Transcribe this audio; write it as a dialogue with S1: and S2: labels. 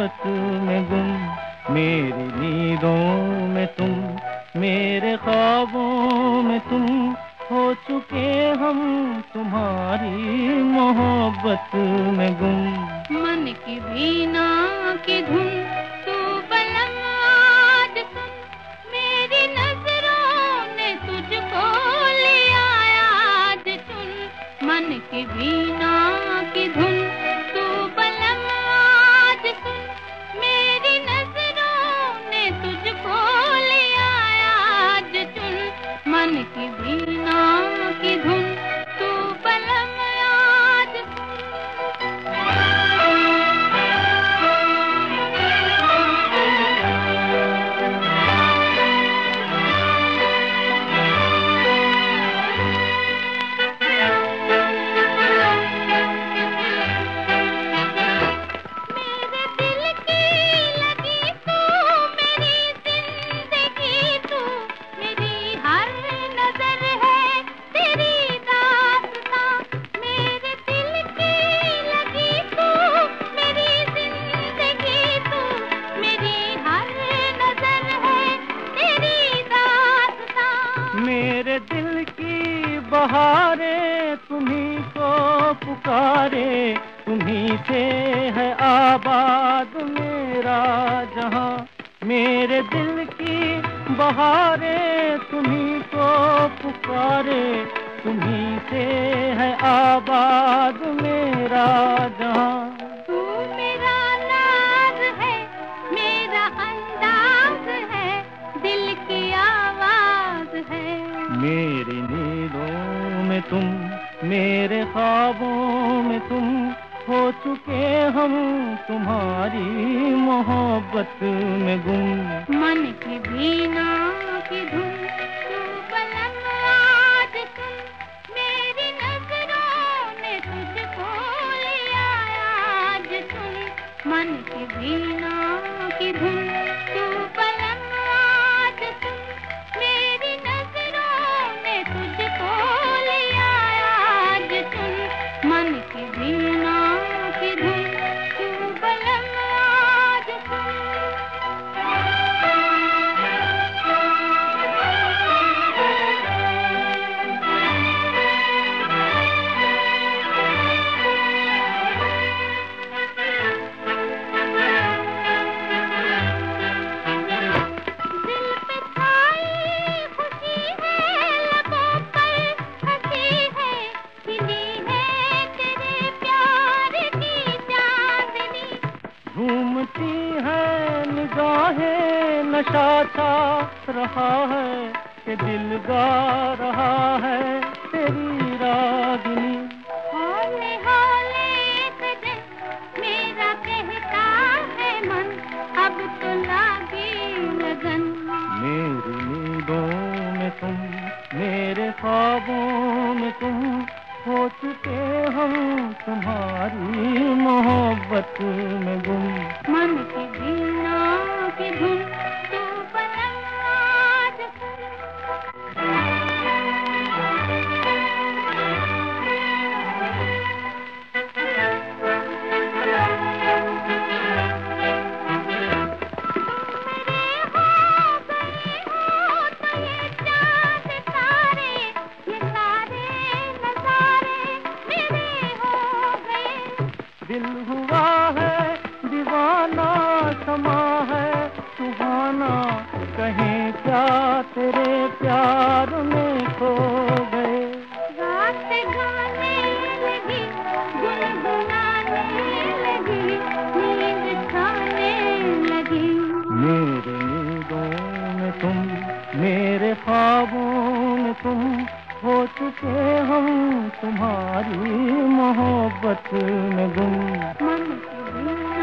S1: मोहब्बत में गुम। मेरी नींदों में तुम, मेरे ख्वाबों में तुम, हो चुके हम तुम्हारी मोहब्बत में गुम।
S2: मन की वीणा की धुन तू बलम आज सुन, मेरी नजरों ने तुझको लिया आज चुन। मन की वीणा की धुन तू बलम आज सुन, मेरी नजरों ने तुझको लिया आज चुन। मन की वीणा की धुन तू बलम आज
S1: मेरे दिल की बहारे तुम्ही को पुकारे, तुम्ही से है आबाद मेरा जहां। मेरे दिल की बहारे तुम्ही को पुकारे, तुम्ही से है आबाद मेरा जहां।
S2: तू मेरा नाज है, मेरा अंदाज है, दिल की आवाज है।
S1: मेरी नींदों में तुम, मेरे ख्वाबों में तुम, हो चुके हम तुम्हारी मोहब्बत में गुम।
S2: मन की वीणा की धुन तू बलम आज सुन, मेरी नजरों ने तुझको लिया आज चुन। मन की वीणा की धुन तू बलम आज सुन, मेरी नजरों ने तुझको लिया आज चुन। मन की वीणा की धुन तू बलम आज
S1: झूमती है निगाहें, नशा छा रहा है कि दिल गा रहा है तेरी रागिनी।
S2: हौले हौले कदम मेरा कहता है मन, अब तो लागी लगन।
S1: मेरी नींदों में तुम, मेरे ख्वाबों में तुम, हो चुके हम तुम्हारी मोहब्बत में गुम।
S2: मन की वीणा की धुन तू बलम आज
S1: दिल हुआ है दीवाना, समा है सुहाना, कहीं क्या तेरे प्यार में खो गए।
S2: रात गाने लगी, गुनगुनाने लगी, नींद खाने लगी।
S1: मेरी नींदों में तुम, मेरे ख्वाबों में तुम, हो चुके हम तुम्हारी मोहब्बत में गुम।
S2: मन की वीणा